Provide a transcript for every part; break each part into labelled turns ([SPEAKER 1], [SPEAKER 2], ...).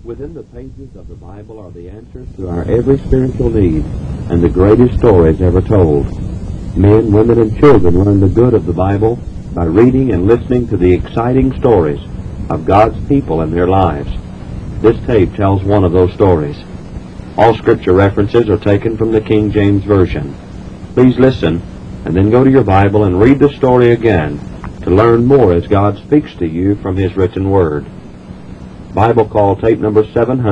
[SPEAKER 1] Within the pages of the Bible are the answers to our every spiritual need and the greatest stories ever told. Men, women, and children learn the good of the Bible by reading and listening to the exciting stories of God's people and their lives. This tape tells one of those stories. All scripture references are taken from the King James Version. Please listen and then go to your Bible and read the story again to learn more as God speaks to you from His written Word. Bible Call tape number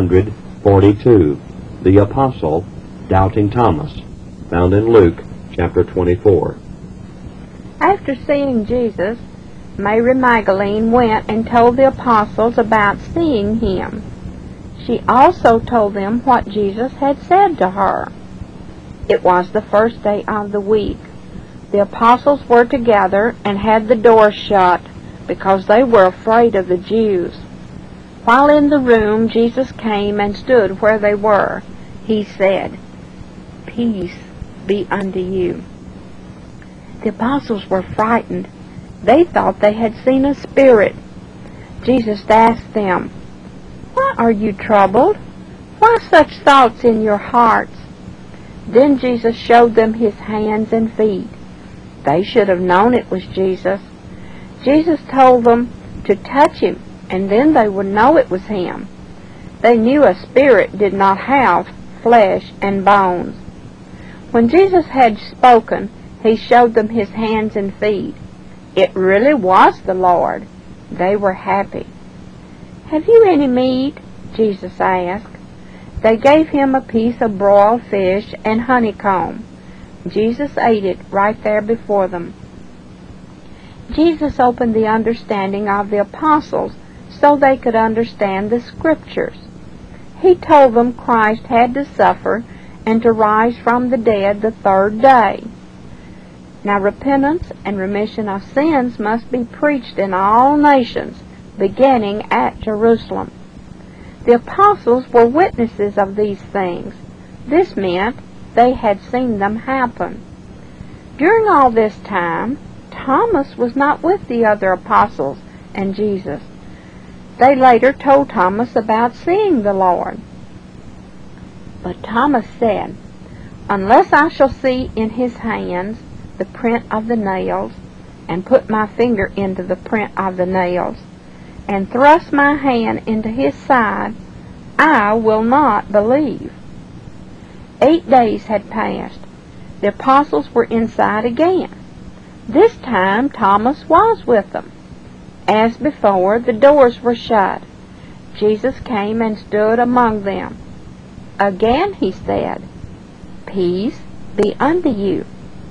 [SPEAKER 1] 742, The Apostle, Doubting Thomas, found in Luke chapter 24.
[SPEAKER 2] After seeing Jesus, Mary Magdalene went and told the apostles about seeing him. She also told them what Jesus had said to her. It was the first day of the week. The apostles were together and had the door shut because they were afraid of the Jews. While in the room, Jesus came and stood where they were. He said, "Peace be unto you." The apostles were frightened. They thought they had seen a spirit. Jesus asked them, "Why are you troubled? Why such thoughts in your hearts?" Then Jesus showed them His hands and feet. They should have known it was Jesus. Jesus told them to touch Him, and then they would know it was Him. They knew a spirit did not have flesh and bones. When Jesus had spoken, He showed them His hands and feet. It really was the Lord. They were happy. "Have you any meat?" Jesus asked. They gave Him a piece of broiled fish and honeycomb. Jesus ate it right there before them. Jesus opened the understanding of the apostles so they could understand the Scriptures. He told them Christ had to suffer and to rise from the dead the third day. Now repentance and remission of sins must be preached in all nations, beginning at Jerusalem. The apostles were witnesses of these things. This meant they had seen them happen. During all this time, Thomas was not with the other apostles and Jesus. They later told Thomas about seeing the Lord. But Thomas said, "Unless I shall see in His hands the print of the nails, and put my finger into the print of the nails, and thrust my hand into His side, I will not believe." 8 days had passed. The apostles were inside again. This time Thomas was with them. As before, the doors were shut. Jesus came and stood among them. Again He said, "Peace be unto you."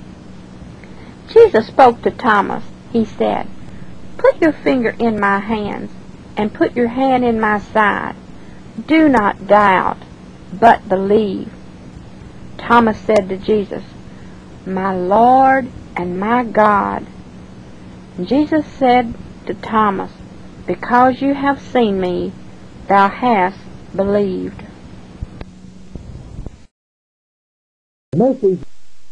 [SPEAKER 2] Jesus spoke to Thomas. He said, "Put your finger in my hands, and put your hand in my side. Do not doubt, but believe." Thomas said to Jesus, "My Lord and my God." And Jesus said to Thomas, "Because you have seen me, thou hast believed."
[SPEAKER 1] The message